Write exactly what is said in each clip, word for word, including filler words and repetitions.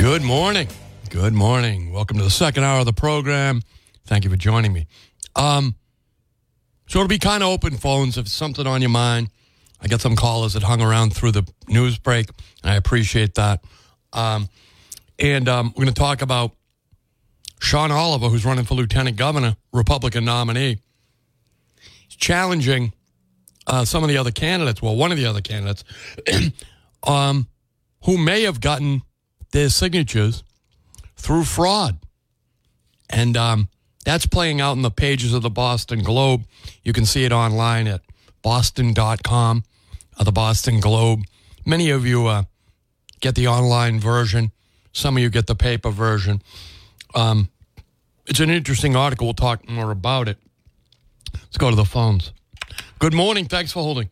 Good morning. Good morning. Welcome to the second hour of the program. Thank you for joining me. Um, so it'll be kind of open phones if it's something on your mind. I got some callers that hung around through the news break, and I appreciate that. Um, and um, we're going to talk about Sean Oliver, who's running for lieutenant governor, Republican nominee. He's challenging uh, some of the other candidates, well, one of the other candidates, um, who may have gotten their signatures through fraud. And um, that's playing out in the pages of the Boston Globe. You can see it online at boston dot com, uh, the Boston Globe. Many of you uh, get the online version. Some of you get the paper version. Um, it's an interesting article. We'll talk more about it. Let's go to the phones. Good morning. Thanks for holding.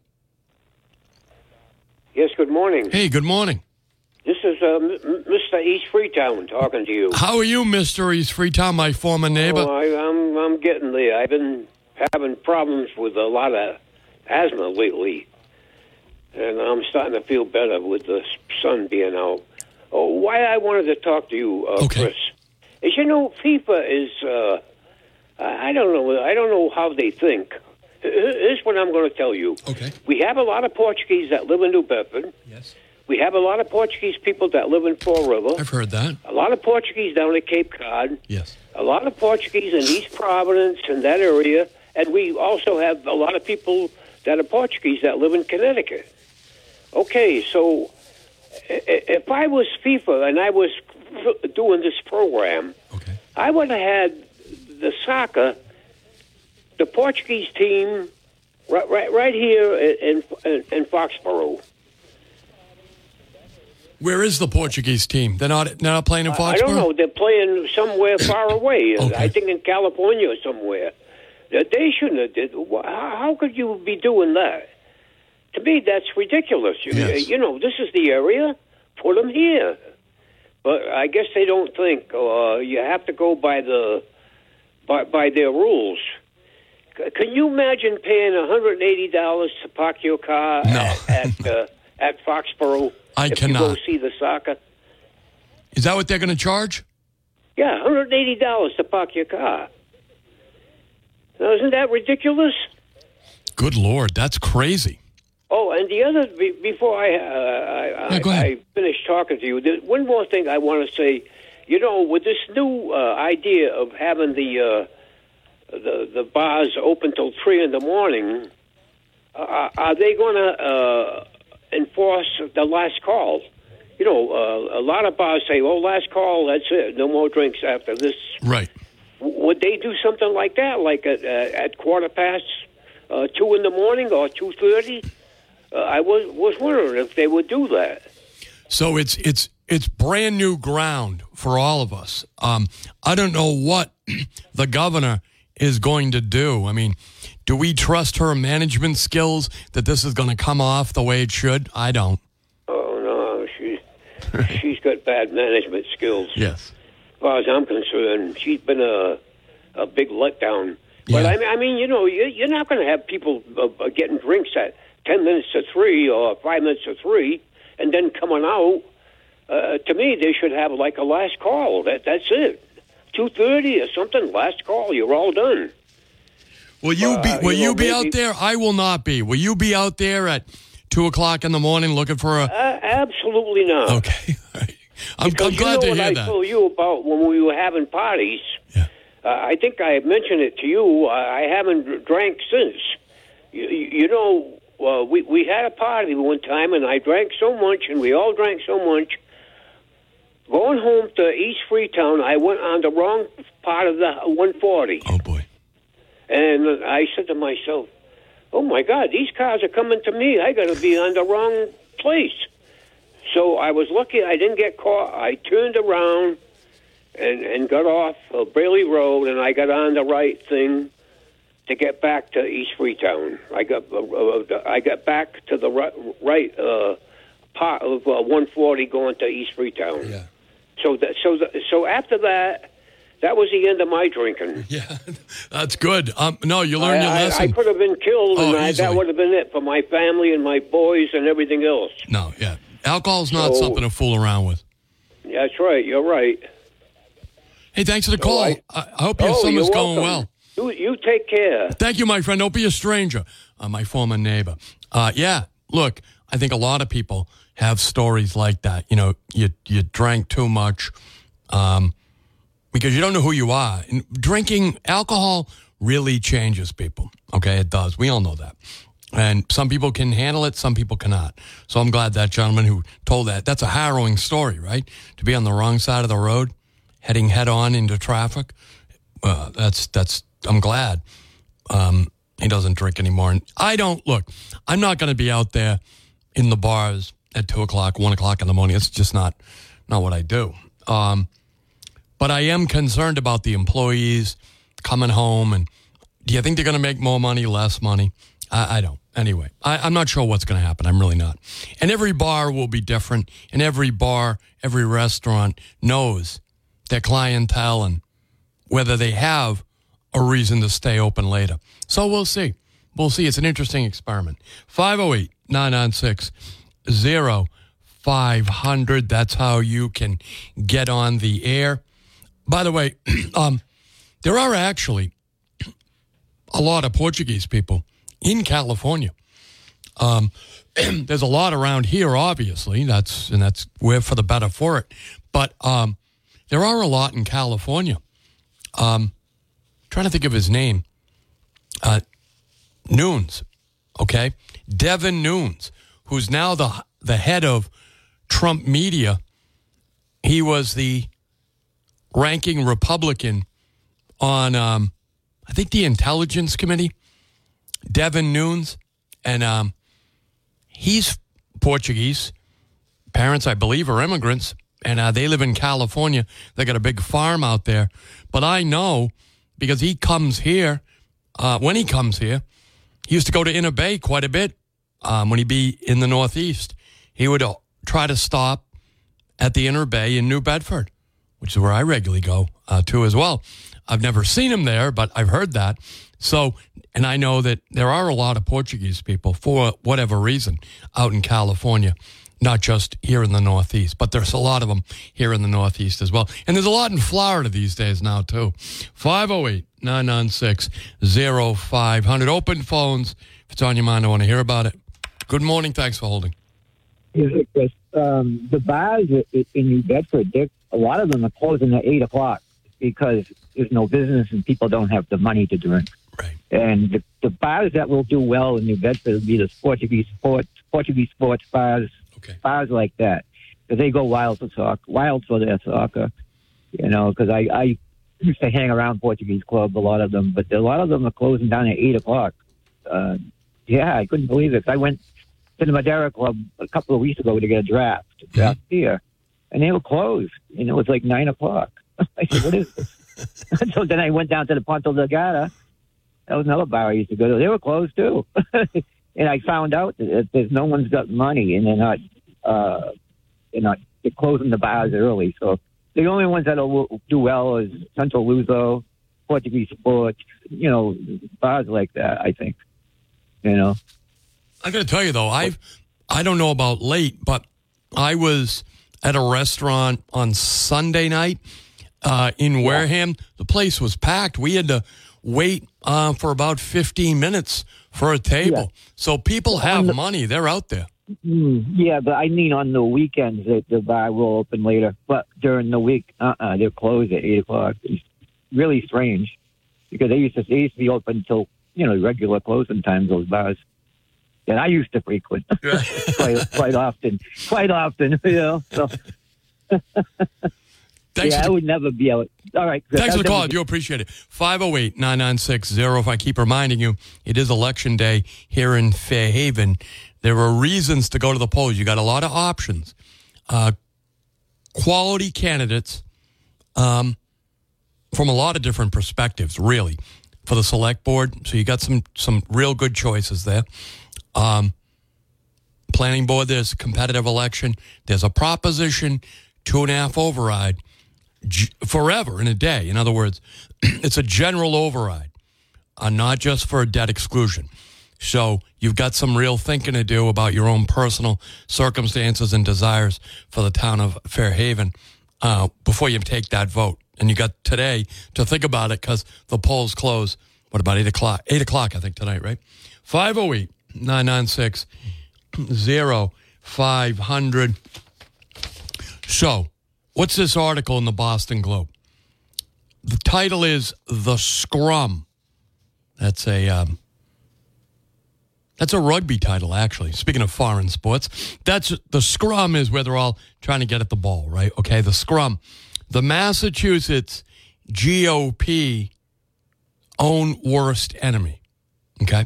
Yes, good morning. Hey, good morning. This is uh, M- Mister East Freetown talking to you. How are you, Mister East Freetown, my former neighbor? Oh, I, I'm I'm getting there. I've been having problems with a lot of asthma lately, and I'm starting to feel better with the sun being out. Oh, why I wanted to talk to you, uh, okay. Chris, is you know FIFA is uh, I don't know I don't know how they think. Here's what I'm going to tell you. Okay. We have a lot of Portuguese that live in New Bedford. Yes. We have a lot of Portuguese people that live in Fall River. I've heard that. A lot of Portuguese down at Cape Cod. Yes. A lot of Portuguese in East Providence and that area. And we also have a lot of people that are Portuguese that live in Connecticut. Okay, so if I was FIFA and I was doing this program, okay. I would have had the soccer, the Portuguese team, right, right, right here in, in, in Foxborough. Where is the Portuguese team? They're not, they're not playing in Foxborough? I don't know. They're playing somewhere far away. Okay. I think in California or somewhere. They shouldn't have did. How could you be doing that? To me, that's ridiculous. Yes. You know, this is the area. Put them here. But I guess they don't think. Uh, you have to go by the by, by their rules. Can you imagine paying one hundred eighty dollars to park your car no. at at, uh, at Foxborough? I if cannot. you go see the soccer? Is that what they're going to charge? Yeah, one hundred eighty dollars to park your car. Now, isn't that ridiculous? Good Lord, that's crazy. Oh, and the other, be, before I, uh, I, yeah, go ahead. I finish talking to you, there's one more thing I want to say. You know, with this new uh, idea of having the, uh, the the bars open till three in the morning, uh, are they going to uh, enforce the last call? You know, uh, a lot of bars say, "Oh, last call, that's it. No more drinks after this." Right. Would they do something like that, like at, uh, at quarter past uh, two in the morning or two thirty? Uh, I was was wondering if they would do that. So it's it's it's brand new ground for all of us. Um, I don't know what the governor is going to do. I mean, do we trust her management skills that this is going to come off the way it should? I don't. Oh no, she's she's got bad management skills. Yes. As far as I'm concerned, she's been a a big letdown. But Yeah. I mean, I mean, you know, you, you're not going to have people uh, getting drinks at ten minutes to three or five minutes to three, and then coming out. Uh, to me, they should have like a last call. That that's it. Two thirty or something. Last call. You're all done. Will you be? Uh, Will you know, you be maybe- out there? I will not be. Will you be out there at two o'clock in the morning looking for a? Uh, absolutely not. Okay. All right. I'm, Because I'm glad you know to what hear I that. told you about when we were having parties. Yeah. Uh, I think I mentioned it to you. I, I haven't drank since. You, you know, uh, we we had a party one time, and I drank so much, and we all drank so much. Going home to East Freetown, I went on the wrong part of the one forty. Oh boy. And I said to myself, "Oh my God, these cars are coming to me. I got to be on the wrong place." So I was lucky I didn't get caught. I turned around and, and got off uh, Bailey Road, and I got on the right thing to get back to East Freetown. I got uh, uh, I got back to the right, right uh, part of uh, one forty going to East Freetown. Yeah. So that, so the, so after that, that was the end of my drinking. Yeah, that's good. Um, no, you learned your I, lesson. I, I could have been killed, Oh, and I, easily. that would have been it for my family and my boys and everything else. No, yeah. Alcohol's not So- something to fool around with. Yeah, That's right. You're right. Hey, thanks for the call. I, I, I hope your oh, summer's you're going welcome. well. You, you take care. Thank you, my friend. Don't be a stranger. Uh, my former neighbor. Uh, yeah, look, I think a lot of people have stories like that. You know, you you drank too much um, because you don't know who you are. And drinking alcohol really changes people. Okay, it does. We all know that. And some people can handle it, some people cannot. So I'm glad that gentleman who told that, that's a harrowing story, right? To be on the wrong side of the road, heading head on into traffic. Uh, that's, that's, I'm glad um, he doesn't drink anymore. And I don't, look, I'm not going to be out there in the bars at two o'clock, one o'clock in the morning. It's just not, not what I do. Um, but I am concerned about the employees coming home. And do you think they're going to make more money, less money? I, I don't. Anyway, I, I'm not sure what's going to happen. I'm really not. And every bar will be different. And every bar, every restaurant knows their clientele and whether they have a reason to stay open later. So we'll see. We'll see. It's an interesting experiment. five oh eight, nine nine six, oh five hundred. That's how you can get on the air. By the way, um, there are actually a lot of Portuguese people in California. Um, there's a lot around here, obviously. That's and that's we're for the better for it. But um, there are a lot in California. Um, trying to think of his name. Uh, Nunes, okay? Devin Nunes, who's now the the head of Trump Media. He was the ranking Republican on, um, I think, the Intelligence Committee. Devin Nunes, and um, he's Portuguese. Parents, I believe, are immigrants, and uh, they live in California. They got a big farm out there. But I know, because he comes here, uh, when he comes here, he used to go to Inner Bay quite a bit um, when he'd be in the Northeast. He would uh, try to stop at the Inner Bay in New Bedford, which is where I regularly go uh, to as well. I've never seen him there, but I've heard that. So, and I know that there are a lot of Portuguese people, for whatever reason, out in California, not just here in the Northeast, but there's a lot of them here in the Northeast as well. And there's a lot in Florida these days now, too. five oh eight, nine nine six, oh five hundred. Open phones. If it's on your mind, I want to hear about it. Good morning. Thanks for holding. Yeah, Chris. Um, the bars in New Bedford, a lot of them are closing at eight o'clock because there's no business and people don't have the money to drink. Right. And the, the bars that will do well in New Bedford will be the Portuguese sports, Portuguese sports bars, okay. bars like that. Because they go wild for soccer, wild for their soccer, you know, because I, I used to hang around Portuguese clubs, a lot of them, but a lot of them are closing down at eight o'clock. Uh, yeah, I couldn't believe it. I went to the Madeira Club a couple of weeks ago to get a draft, a draft mm-hmm. beer, and they were closed, and it was like nine o'clock. I said, what is this? So then I went down to the Ponto Delgado. That was another bar I used to go to. They were closed, too. And I found out that there's no one's got money, and they're not, uh, they're not, they're closing the bars early. So the only ones that'll do well is Central Luso, Portuguese Sports, you know, bars like that, I think, you know. I got to tell you, though, I've, I don't know about late, but I was at a restaurant on Sunday night uh, in Wareham. The place was packed. We had to wait uh, for about fifteen minutes for a table. Yeah. So people have the, money. They're out there. Mm, yeah, but I mean on the weekends, the, the bar will open later. But during the week, uh-uh, they're closed at eight o'clock. It's really strange because they used to, they used to be open until, you know, regular closing times, those bars. And I used to frequent quite, quite often, quite often, you know. So, Thanks yeah, for I would never be able. All right. Thanks for the call. I be- do appreciate it. five oh eight, nine nine six, oh If I keep reminding you, it is election day here in Fairhaven. There are reasons to go to the polls. You got a lot of options. Uh, quality candidates um, from a lot of different perspectives, really, for the select board. So you got some some real good choices there. Um, planning board, there's a competitive election. There's a proposition, two and a half override g- forever in a day. In other words, it's a general override, uh, not just for a debt exclusion. So you've got some real thinking to do about your own personal circumstances and desires for the town of Fairhaven. uh, before you take that vote. And you got today to think about it because the polls close, what, about eight o'clock? eight o'clock, I think, tonight, right? five oh eight, nine nine six, oh five hundred. So, what's this article in the Boston Globe? The title is The Scrum. That's a um, that's a rugby title, actually. Speaking of foreign sports, that's the Scrum is where they're all trying to get at the ball, right? Okay, the Scrum. The Massachusetts G O P own worst enemy, okay?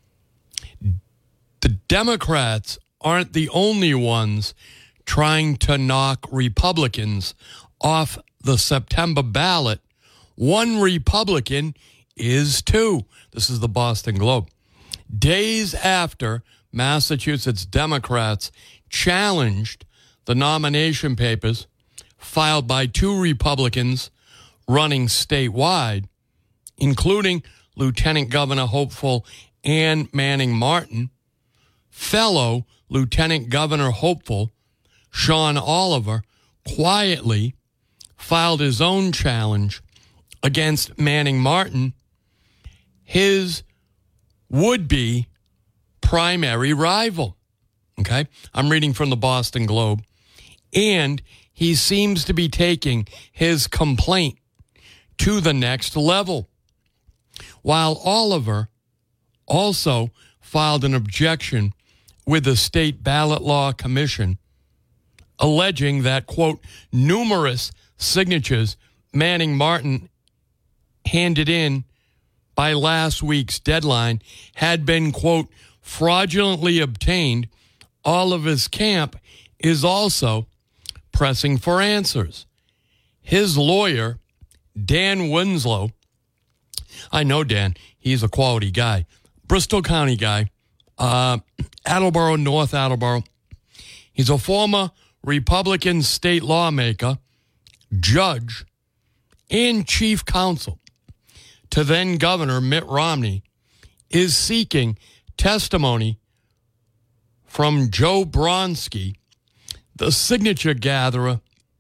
The Democrats aren't the only ones trying to knock Republicans off the September ballot. One Republican is too. This is the Boston Globe. Days after Massachusetts Democrats challenged the nomination papers filed by two Republicans running statewide, including Lieutenant Governor hopeful Ann Manning Martin, fellow Lieutenant Governor hopeful Sean Oliver quietly filed his own challenge against Manning Martin, his would-be primary rival. Okay? I'm reading from the Boston Globe. And he seems to be taking his complaint to the next level. While Oliver also filed an objection with the State Ballot Law Commission, alleging that, quote, numerous signatures Manning Martin handed in by last week's deadline had been, quote, fraudulently obtained. Oliver's camp is also pressing for answers. His lawyer, Dan Winslow, I know Dan, he's a quality guy, Bristol County guy, uh, Attleboro, North Attleboro. He's a former Republican state lawmaker, judge, and chief counsel to then Governor Mitt Romney, is seeking testimony from Joe Bronski, the signature gatherer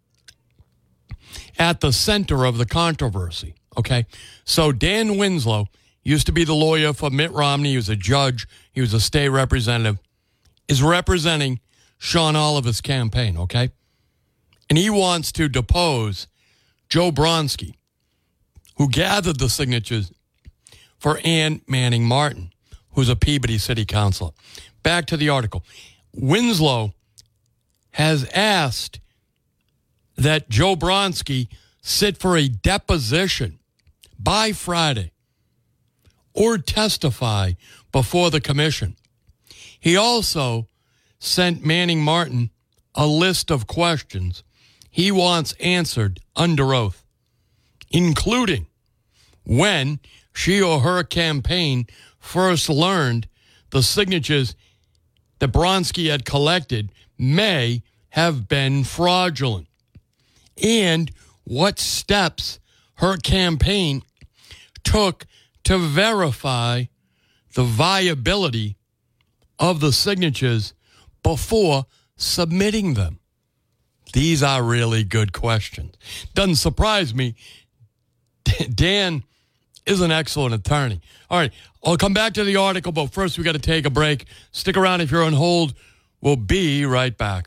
at the center of the controversy. Okay, so Dan Winslow used to be the lawyer for Mitt Romney. He was a judge. He was a state representative. Is representing Sean Oliver's campaign, okay? And he wants to depose Joe Bronski, who gathered the signatures for Ann Manning Martin, who's a Peabody City Councilor. Back to the article. Winslow has asked that Joe Bronski sit for a deposition by Friday or testify before the commission. He also sent Manning Martin a list of questions he wants answered under oath, including when she or her campaign first learned the signatures that Bronski had collected may have been fraudulent, and what steps her campaign took to verify the viability of the signatures before submitting them. These are really good questions. Doesn't surprise me. Dan is an excellent attorney. All right, I'll come back to the article, but first we got to take a break. Stick around if you're on hold. We'll be right back.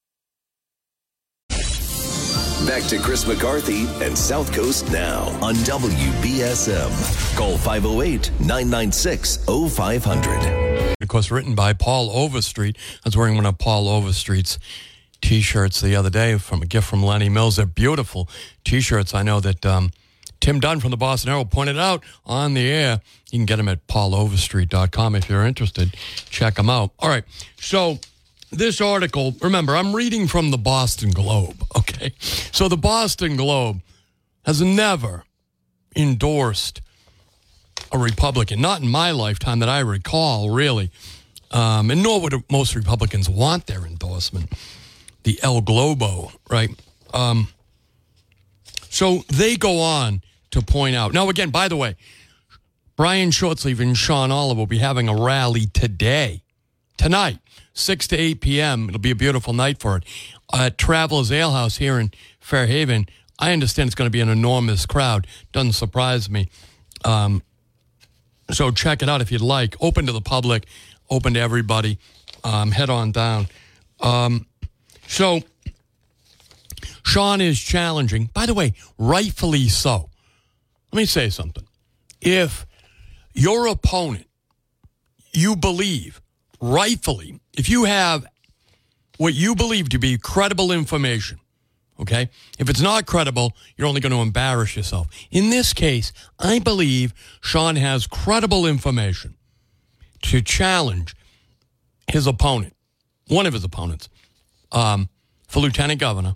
Back to Chris McCarthy and South Coast Now on W B S M. Call five oh eight, nine nine six, oh five hundred. Of course, written by Paul Overstreet. I was wearing one of Paul Overstreet's T-shirts the other day from a gift from Lenny Mills. They're beautiful T-shirts. I know that um, Tim Dunn from the Boston Herald pointed out on the air. You can get them at paul overstreet dot com if you're interested. Check them out. All right, so this article, remember, I'm reading from the Boston Globe, okay? So the Boston Globe has never endorsed a Republican, not in my lifetime that I recall, really, um, and nor would most Republicans want their endorsement, the El Globo, right? Um, so they go on to point out. Now, again, by the way, Brian Shortsleeve and Sean Oliver will be having a rally today, tonight, six to eight p.m. It'll be a beautiful night for it. At Travelers Ale House here in Fairhaven. I understand it's going to be an enormous crowd. Doesn't surprise me. Um, so check it out if you'd like. Open to the public, open to everybody. Um, head on down. Um, so Sean is challenging. By the way, rightfully so. Let me say something. If your opponent, you believe, rightfully, if you have what you believe to be credible information, okay? If it's not credible, you're only going to embarrass yourself. In this case, I believe Sean has credible information to challenge his opponent, one of his opponents, um, for lieutenant governor,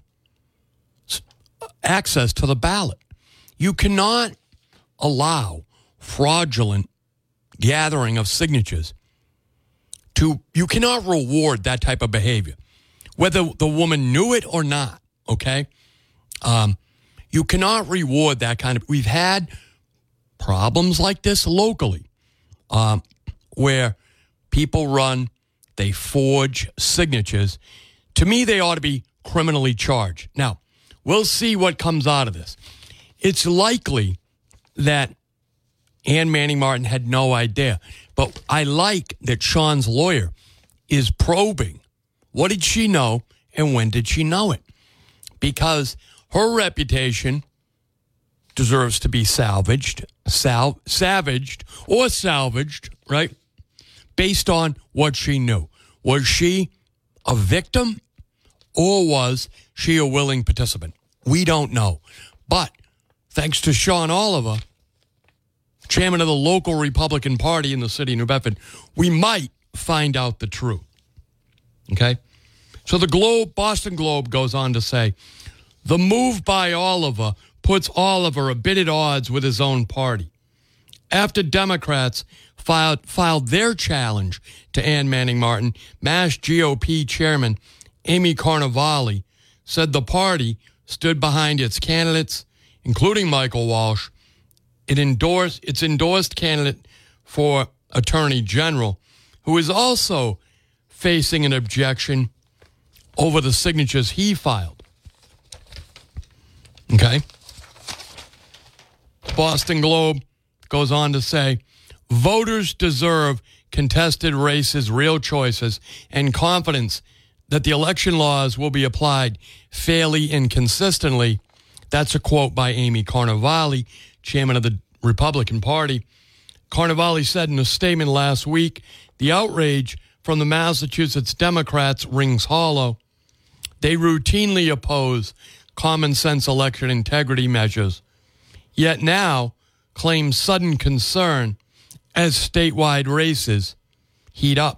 access to the ballot. You cannot allow fraudulent gathering of signatures to, you cannot reward that type of behavior, whether the woman knew it or not, okay? Um, you cannot reward that kind of, we've had problems like this locally, um, where people run, they forge signatures. To me, they ought to be criminally charged. Now, we'll see what comes out of this. It's likely that Ann Manning Martin had no idea. But I like that Sean's lawyer is probing. What did she know and when did she know it? Because her reputation deserves to be salvaged, sal- savaged or salvaged, right? Based on what she knew. Was she a victim or was she a willing participant? We don't know. But thanks to Sean Oliver, chairman of the local Republican Party in the city of New Bedford, we might find out the truth. Okay? So the Globe, Boston Globe goes on to say, the move by Oliver puts Oliver a bit at odds with his own party. After Democrats filed, filed their challenge to Ann Manning Martin, Mass G O P chairman Amy Carnevale said the party stood behind its candidates, including Michael Walsh. It endorsed its endorsed candidate for Attorney General, who is also facing an objection over the signatures he filed. Okay? Boston Globe goes on to say, voters deserve contested races, real choices, and confidence that the election laws will be applied fairly and consistently. That's a quote by Amy Carnevale, chairman of the Republican Party. Carnevale said in a statement last week, the outrage from the Massachusetts Democrats rings hollow. They routinely oppose common sense election integrity measures, yet now claim sudden concern as statewide races heat up.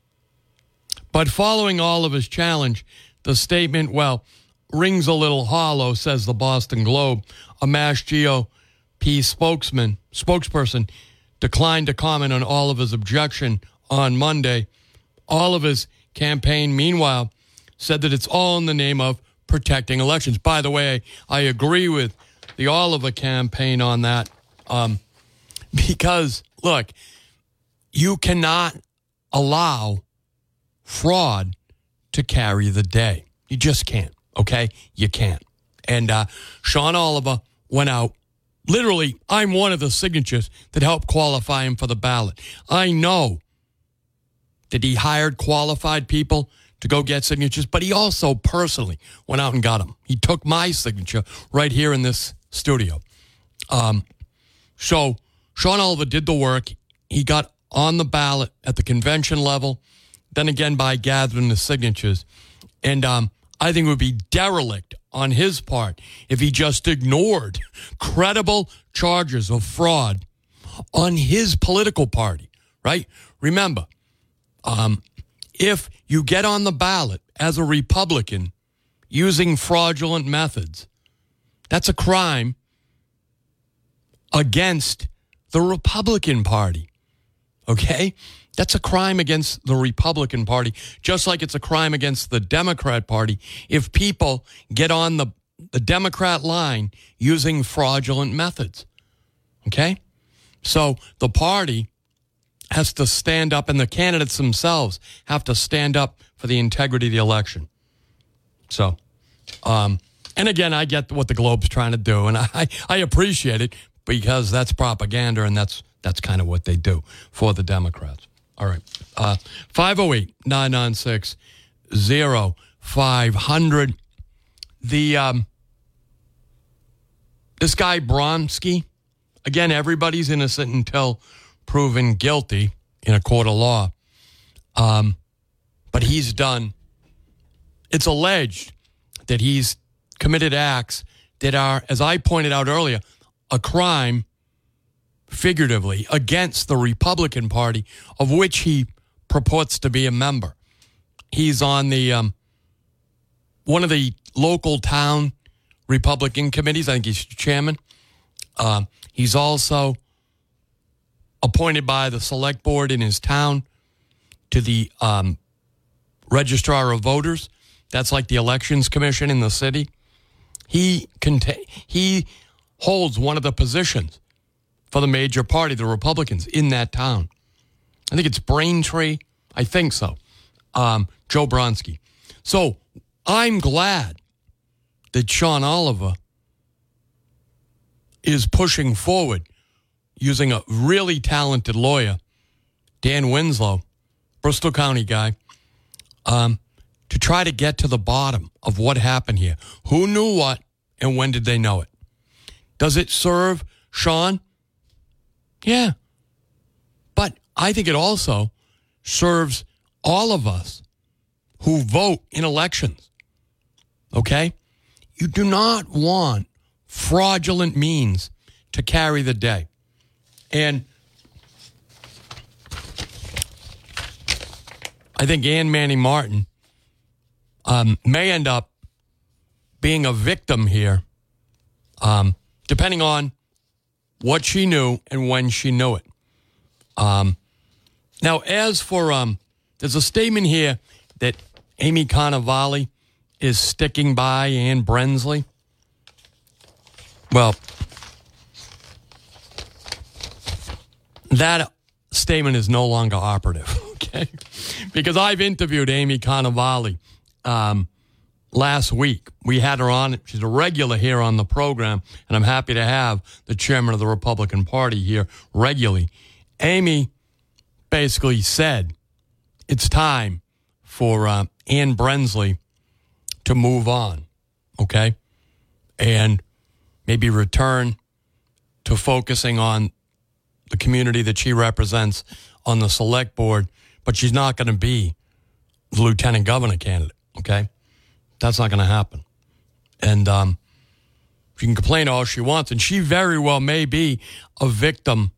But following Oliver's challenge, the statement, well, rings a little hollow, says the Boston Globe. A Mass G O P spokesman, spokesperson declined to comment on Oliver's objection on Monday. Oliver's campaign, meanwhile, said that it's all in the name of protecting elections. By the way, I agree with the Oliver campaign on that um, because, look, you cannot allow fraud to carry the day. You just can't, okay? You can't. And uh, Sean Oliver went out. Literally, I'm one of the signatures that helped qualify him for the ballot. I know that he hired qualified people to go get signatures, but he also personally went out and got them. He took my signature right here in this studio. Um, so Sean Oliver did the work. He got on the ballot at the convention level, then again by gathering the signatures. And um, I think it would be derelict on his part if he just ignored credible charges of fraud on his political party, right? Remember, um, if you get on the ballot as a Republican using fraudulent methods, that's a crime against the Republican Party, okay? That's a crime against the Republican Party, just like it's a crime against the Democrat Party if people get on the, the Democrat line using fraudulent methods, okay? So the party, has to stand up, and the candidates themselves have to stand up for the integrity of the election. So, um, and again, I get what the Globe's trying to do, and I, I appreciate it because that's propaganda, and that's that's kind of what they do for the Democrats. All right. Uh, five oh eight, nine nine six, oh five hundred. The, um, this guy, Bronski, again, everybody's innocent until proven guilty in a court of law. Um, but he's done, it's alleged that he's committed acts that are, as I pointed out earlier, a crime, figuratively, against the Republican Party, of which he purports to be a member. He's on the um, one of the local town Republican committees. I think he's chairman. Uh, he's also appointed by the select board in his town to the um, registrar of voters. That's like the elections commission in the city. He conta- he holds one of the positions for the major party, the Republicans, in that town. I think it's Braintree. I think so. Um, Joe Bronski. So I'm glad that Sean Oliver is pushing forward using a really talented lawyer, Dan Winslow, Bristol County guy, um, to try to get to the bottom of what happened here. Who knew what and when did they know it? Does it serve Sean? Yeah. But I think it also serves all of us who vote in elections. Okay? You do not want fraudulent means to carry the day. And I think Ann Manning Martin um, may end up being a victim here, um, depending on what she knew and when she knew it. Um, now, as for, um, there's a statement here that Amy Cannavale is sticking by Ann Brensley. Well, that statement is no longer operative, okay? Because I've interviewed Amy Cannavale um, last week. We had her on. She's a regular here on the program, and I'm happy to have the chairman of the Republican Party here regularly. Amy basically said it's time for uh, Ann Brensley to move on, okay? And maybe return to focusing on the community that she represents on the select board, but she's not going to be the lieutenant governor candidate, okay? That's not going to happen. And um, she can complain all she wants, and she very well may be a victim,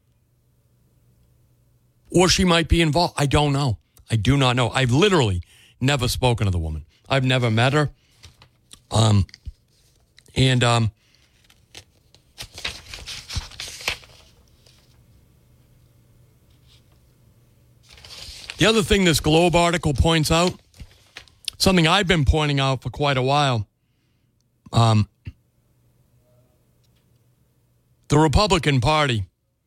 or she might be involved. I don't know. I do not know. I've literally never spoken to the woman. I've never met her. Um, and um, the other thing this Globe article points out, something I've been pointing out for quite a while, um, the Republican Party,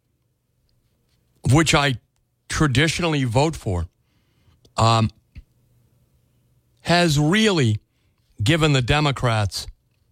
which I traditionally vote for, um, has really given the Democrats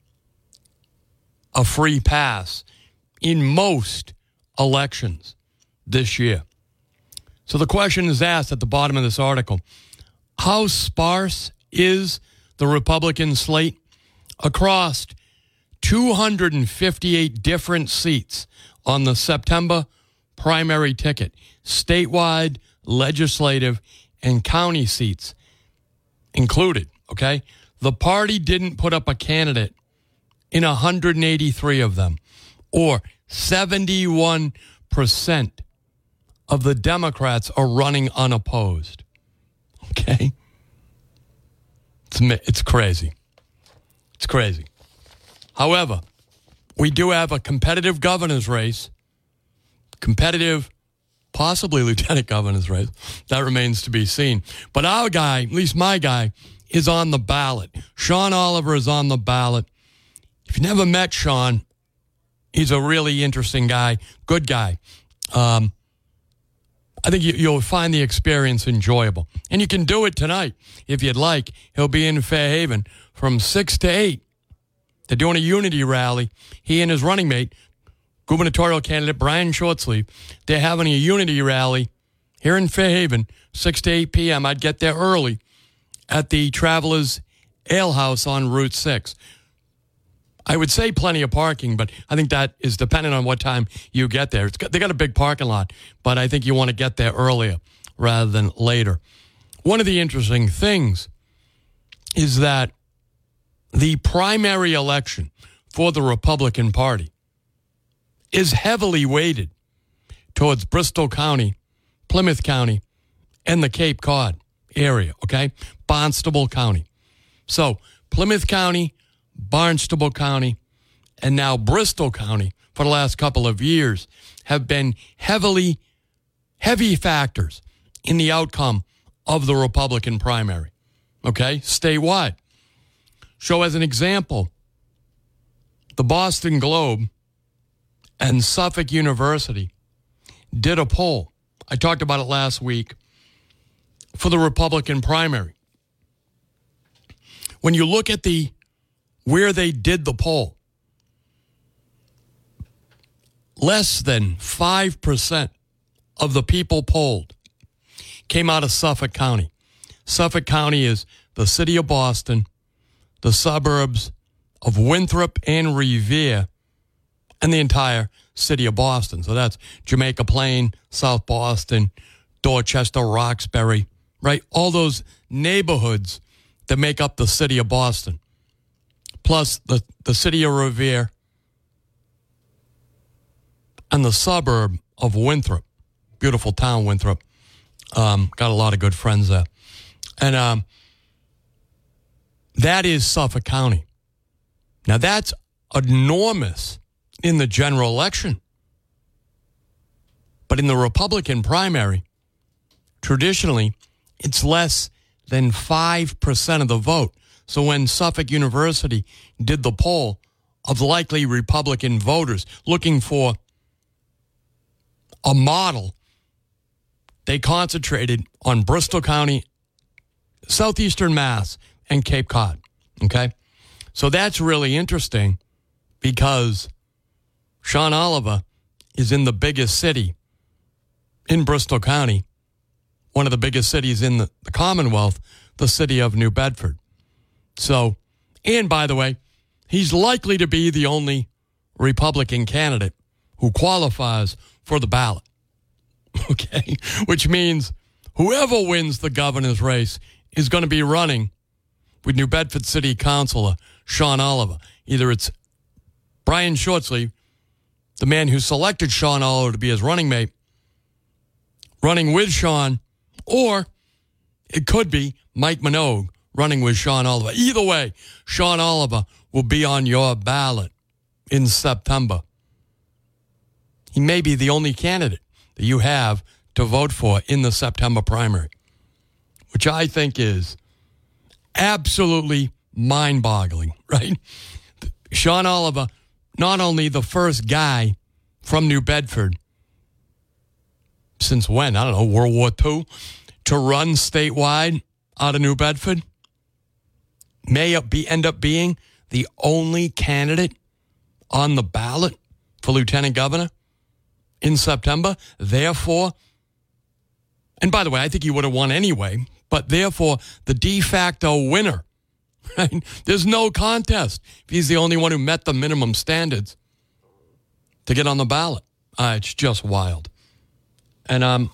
a free pass in most elections this year. So the question is asked at the bottom of this article, how sparse is the Republican slate across two hundred fifty-eight different seats on the September primary ticket, statewide, legislative, and county seats included, okay? The party didn't put up a candidate in one hundred eighty-three of them, or seventy-one percent of the Democrats are running unopposed, okay? It's, it's crazy. It's crazy. However, we do have a competitive governor's race, competitive, possibly lieutenant governor's race. That remains to be seen. But our guy, at least my guy, is on the ballot. Sean Oliver is on the ballot. If you've never met Sean, he's a really interesting guy, good guy. Um, I think you, you'll find the experience enjoyable. And you can do it tonight if you'd like. He'll be in Fairhaven from six to eight. They're doing a unity rally. He and his running mate, gubernatorial candidate Brian Shortsleeve, they're having a unity rally here in Fairhaven, six to eight p.m. I'd get there early at the Travelers Ale House on Route six. I would say plenty of parking, but I think that is dependent on what time you get there. It's got, they got a big parking lot, but I think you want to get there earlier rather than later. One of the interesting things is that the primary election for the Republican Party is heavily weighted towards Bristol County, Plymouth County, and the Cape Cod area, okay? Barnstable County. So Plymouth County, Barnstable County, and now Bristol County for the last couple of years have been heavily, heavy factors in the outcome of the Republican primary, okay, statewide. So as an example, the Boston Globe and Suffolk University did a poll. I talked about it last week for the Republican primary. When you look at the where they did the poll, less than five percent of the people polled came out of Suffolk County. Suffolk County is the city of Boston, the suburbs of Winthrop and Revere, and the entire city of Boston. So that's Jamaica Plain, South Boston, Dorchester, Roxbury, right? All those neighborhoods that make up the city of Boston, plus the, the city of Revere and the suburb of Winthrop. Beautiful town, Winthrop. Um, got a lot of good friends there. And um, that is Suffolk County. Now, that's enormous in the general election. But in the Republican primary, traditionally, it's less than five percent of the vote. So when Suffolk University did the poll of likely Republican voters looking for a model, they concentrated on Bristol County, southeastern Mass, and Cape Cod. Okay? So that's really interesting because Sean Oliver is in the biggest city in Bristol County, one of the biggest cities in the, the Commonwealth, the city of New Bedford. So, and by the way, he's likely to be the only Republican candidate who qualifies for the ballot. Okay? Which means whoever wins the governor's race is going to be running with New Bedford City Councilor Sean Oliver. Either it's Brian Shortsleeve, the man who selected Sean Oliver to be his running mate, running with Sean, or it could be Mike Minogue running with Sean Oliver. Either way, Sean Oliver will be on your ballot in September. He may be the only candidate that you have to vote for in the September primary, which I think is absolutely mind-boggling, right? Sean Oliver, not only the first guy from New Bedford since when? I don't know, World War Two, to run statewide out of New Bedford, may be, end up being the only candidate on the ballot for lieutenant governor in September. Therefore, and by the way, I think he would have won anyway, but therefore, the de facto winner, right? There's no contest if he's the only one who met the minimum standards to get on the ballot. Uh, it's just wild. And I'm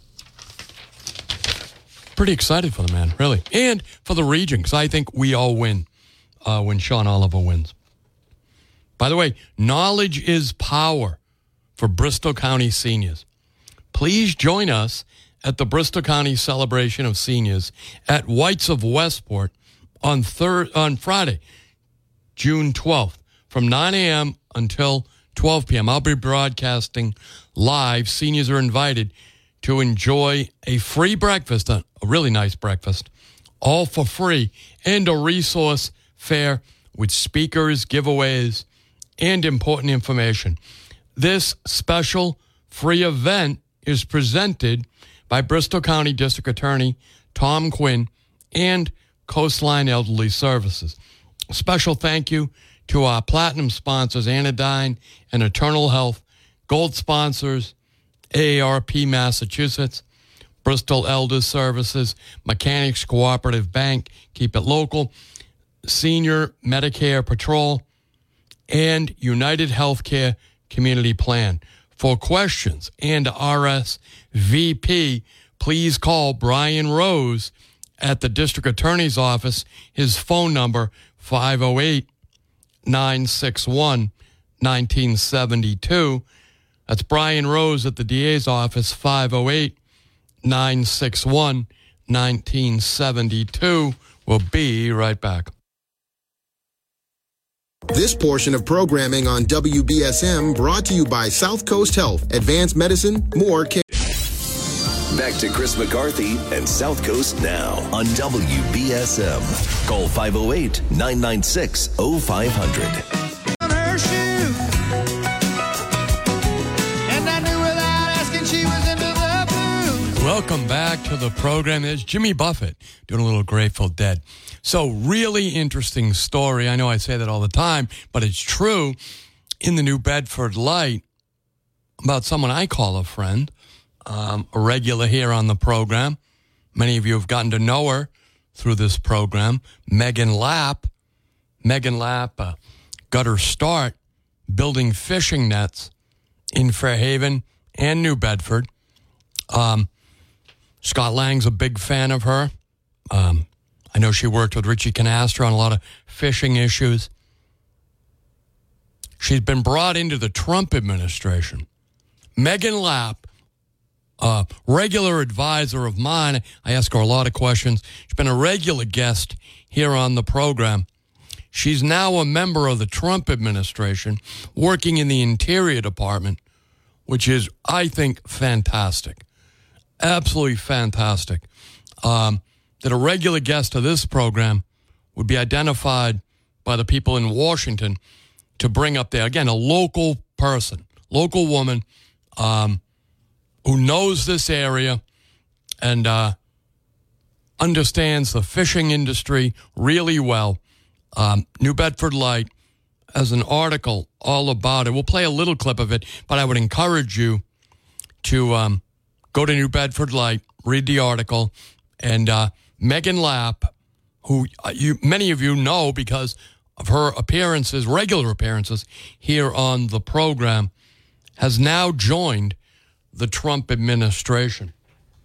pretty excited for the man, really. And for the region, because I think we all win uh, when Sean Oliver wins. By the way, knowledge is power for Bristol County seniors. Please join us at the Bristol County Celebration of Seniors at Whites of Westport on thir- on Friday, June twelfth, from nine a.m. until twelve p.m. I'll be broadcasting live. Seniors are invited to enjoy a free breakfast, a really nice breakfast, all for free, and a resource fair with speakers, giveaways, and important information. This special free event is presented by Bristol County District Attorney Tom Quinn and Coastline Elderly Services. A special thank you to our platinum sponsors, Anodyne and Eternal Health, gold sponsors, A A R P Massachusetts, Bristol Elder Services, Mechanics Cooperative Bank, Keep It Local, Senior Medicare Patrol, and United Healthcare Community Plan. For questions and R S V P, please call Brian Rose at the District Attorney's Office. His phone number, five oh eight, nine six one, one nine seven two. That's Brian Rose at the D A's office, five oh eight, nine six one, one nine seven two. We'll be right back. This portion of programming on W B S M brought to you by South Coast Health. Advanced medicine, more care. Back to Chris McCarthy and South Coast Now on W B S M. Call five oh eight, nine nine six, oh five hundred. On her shoe. And I knew without asking she was into the blues. Welcome back to the program. There's Jimmy Buffett doing a little Grateful Dead. So really interesting story. I know I say that all the time, but it's true. In the New Bedford Light, about someone I call a friend, um, a regular here on the program. Many of you have gotten to know her through this program. Megan Lapp. Megan Lapp uh, got her start building fishing nets in Fairhaven and New Bedford. Um, Scott Lang's a big fan of her. Um, I know she worked with Richie Canastra on a lot of fishing issues. She's been brought into the Trump administration. Megan Lapp, a regular advisor of mine. I ask her a lot of questions. She's been a regular guest here on the program. She's now a member of the Trump administration, working in the Interior Department, which is, I think, fantastic. Absolutely fantastic. Um, that a regular guest of this program would be identified by the people in Washington to bring up there. Again, a local person, local woman um, who knows this area and uh, understands the fishing industry really well. Um, New Bedford Light has an article all about it. We'll play a little clip of it, but I would encourage you to um, go to New Bedford Light, read the article, and uh, Megan Lapp, who you, many of you know because of her appearances, regular appearances here on the program, has now joined the Trump administration.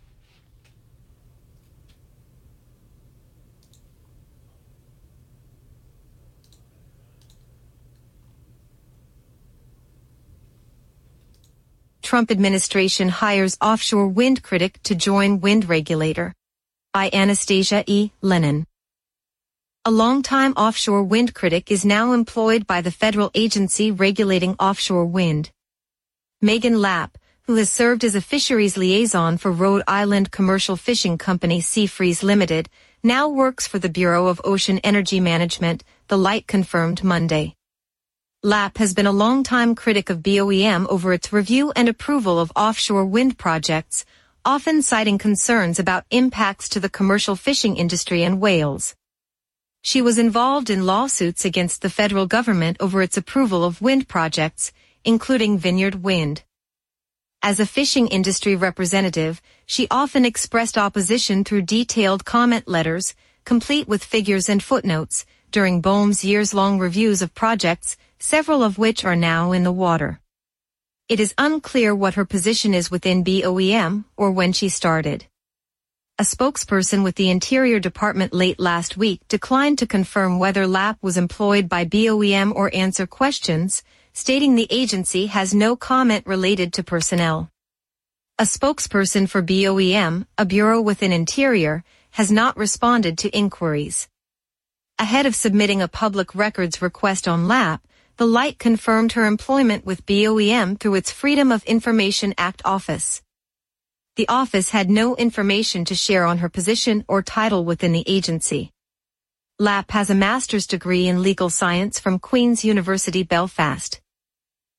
Trump administration hires offshore wind critic to join wind regulator. By Anastasia E. Lennon. A longtime offshore wind critic is now employed by the federal agency regulating offshore wind. Megan Lapp, who has served as a fisheries liaison for Rhode Island commercial fishing company Seafreeze Limited, now works for the Bureau of Ocean Energy Management, the Light confirmed Monday. Lapp has been a longtime critic of B O E M over its review and approval of offshore wind projects, often citing concerns about impacts to the commercial fishing industry and whales. She was involved in lawsuits against the federal government over its approval of wind projects, including Vineyard Wind. As a fishing industry representative, she often expressed opposition through detailed comment letters, complete with figures and footnotes, during B O E M's years-long reviews of projects, several of which are now in the water. It is unclear what her position is within B O E M or when she started. A spokesperson with the Interior Department late last week declined to confirm whether Lapp was employed by B O E M or answer questions, stating the agency has no comment related to personnel. A spokesperson for B O E M, a bureau within Interior, has not responded to inquiries. Ahead of submitting a public records request on Lapp, the Light confirmed her employment with B O E M through its Freedom of Information Act office. The office had no information to share on her position or title within the agency. Lapp has a master's degree in legal science from Queen's University Belfast.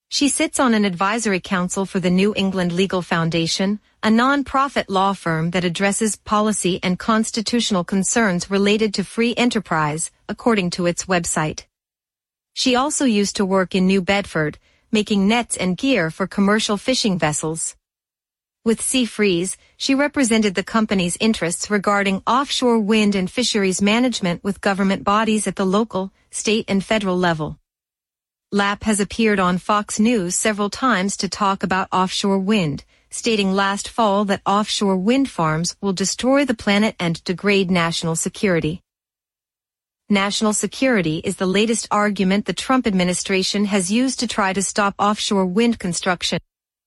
She sits on an advisory council for the New England Legal Foundation, a non-profit law firm that addresses policy and constitutional concerns related to free enterprise, according to its website. She also used to work in New Bedford, making nets and gear for commercial fishing vessels. With Sea Freeze, she represented the company's interests regarding offshore wind and fisheries management with government bodies at the local, state and federal level. Lapp has appeared on Fox News several times to talk about offshore wind, stating last fall that offshore wind farms will destroy the planet and degrade national security. National security is the latest argument the Trump administration has used to try to stop offshore wind construction.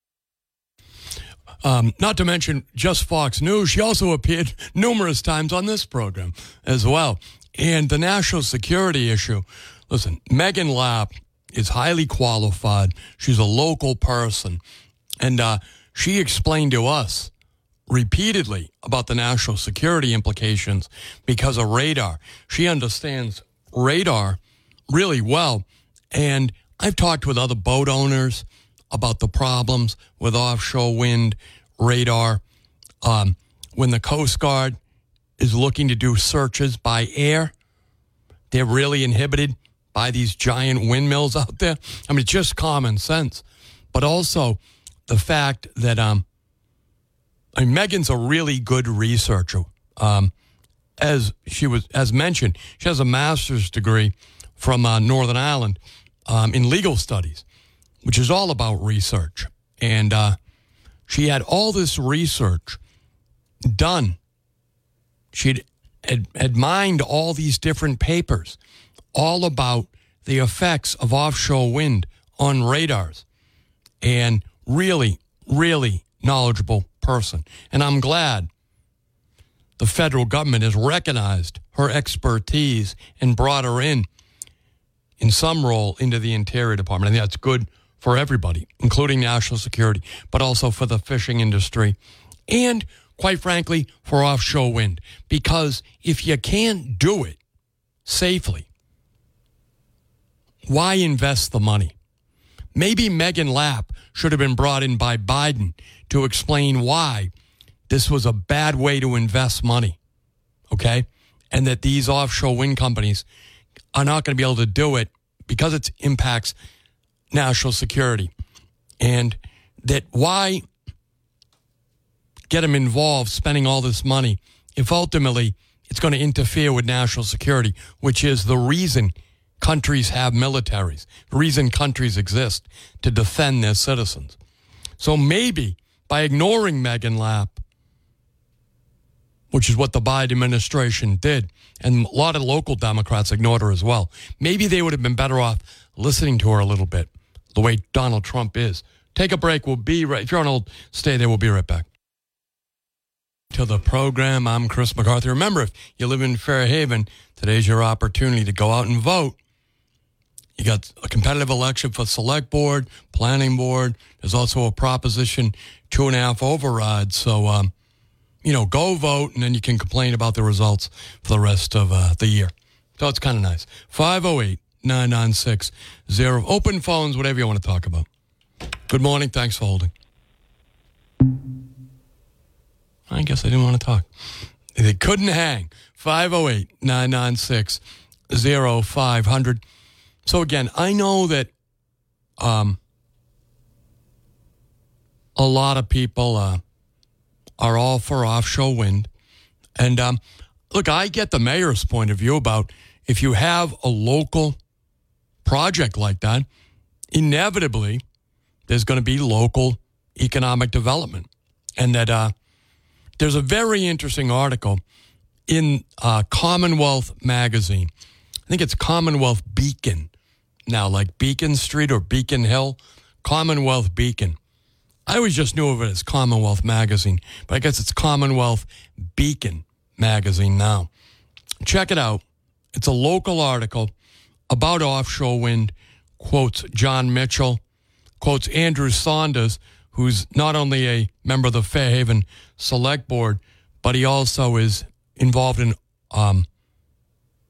Um, not to mention just Fox News, she also appeared numerous times on this program as well. And the national security issue, listen, Megan Lapp is highly qualified. She's a local person. And uh, she explained to us repeatedly about the national security implications because of radar. She understands radar really well. And I've talked with other boat owners about the problems with offshore wind radar. Um, when the Coast Guard is looking to do searches by air, they're really inhibited by these giant windmills out there. I mean, it's just common sense. But also the fact that um, I mean, Megan's a really good researcher. Um, as she was, as mentioned, she has a master's degree from uh, Northern Ireland um, in legal studies, which is all about research. And uh, she had all this research done. She'd had, had mined all these different papers, all about the effects of offshore wind on radars. And really, really knowledgeable person. And I'm glad the federal government has recognized her expertise and brought her in, in some role, into the Interior Department. I think that's good for everybody, including national security, but also for the fishing industry. And, quite frankly, for offshore wind. Because if you can't do it safely, why invest the money? Maybe Megan Lapp should have been brought in by Biden to explain why this was a bad way to invest money, okay? And that these offshore wind companies are not going to be able to do it because it impacts national security. And that why get them involved spending all this money if ultimately it's going to interfere with national security, which is the reason countries have militaries, the reason countries exist, to defend their citizens. So maybe by ignoring Megan Lapp, which is what the Biden administration did, and a lot of local Democrats ignored her as well, maybe they would have been better off listening to her a little bit, the way Donald Trump is. Take a break. We'll be right. If you're on hold, stay there. We'll be right back. To the program, I'm Chris McCarthy. Remember, if you live in Fairhaven, today's your opportunity to go out and vote. You got a competitive election for select board, planning board. There's also a Proposition two and a half override. So, um, you know, go vote, and then you can complain about the results for the rest of uh, the year. So it's kind of nice. five oh eight, nine nine six, zero. Open phones, whatever you want to talk about. Good morning. Thanks for holding. I guess I didn't want to talk. They couldn't hang. five oh eight, nine nine six, zero five hundred. So again, I know that um, a lot of people uh, are all for offshore wind. And um, look, I get the mayor's point of view about if you have a local project like that, inevitably there's going to be local economic development. And that uh, there's a very interesting article in uh, Commonwealth magazine. I think it's Commonwealth Beacon now, like Beacon Street or Beacon Hill. Commonwealth Beacon. I always just knew of it as Commonwealth Magazine, but I guess it's Commonwealth Beacon Magazine now. Check it out. It's a local article about offshore wind, quotes John Mitchell, quotes Andrew Saunders, who's not only a member of the Fairhaven Select Board, but he also is involved in um,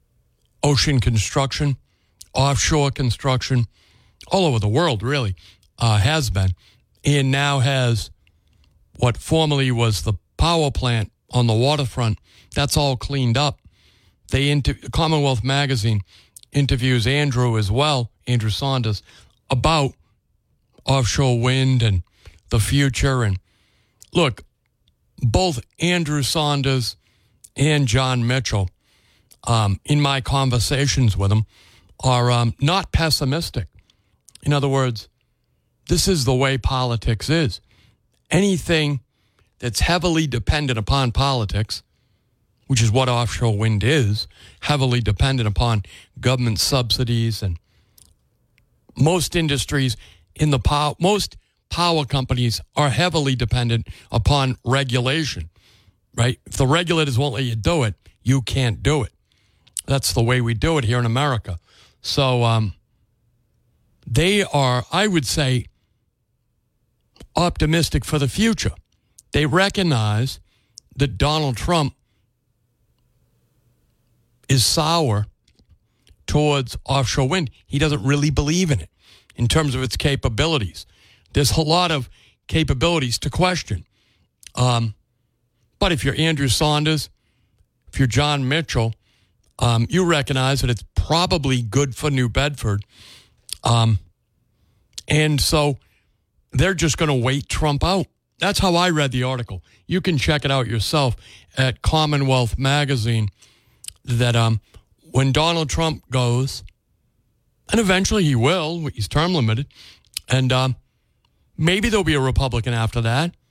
ocean construction, offshore construction, all over the world, really. uh, has been, and now has what formerly was the power plant on the waterfront. That's all cleaned up. They inter- Commonwealth Magazine interviews Andrew as well, Andrew Saunders, about offshore wind and the future. And look, both Andrew Saunders and John Mitchell, um, in my conversations with them, are um, not pessimistic. In other words, this is the way politics is. Anything that's heavily dependent upon politics, which is what offshore wind is, heavily dependent upon government subsidies, and most industries in the power, most power companies are heavily dependent upon regulation, right? If the regulators won't let you do it, you can't do it. That's the way we do it here in America. So um, they are, I would say, optimistic for the future. They recognize that Donald Trump is sour towards offshore wind. He doesn't really believe in it in terms of its capabilities. There's a lot of capabilities to question. Um, but if you're Andrew Saunders, if you're John Mitchell, um, you recognize that it's probably good for New Bedford. Um, and so they're just going to wait Trump out. That's how I read the article. You can check it out yourself at Commonwealth Magazine, that um, when Donald Trump goes, and eventually he will, he's term limited, and um, maybe there'll be a Republican after that.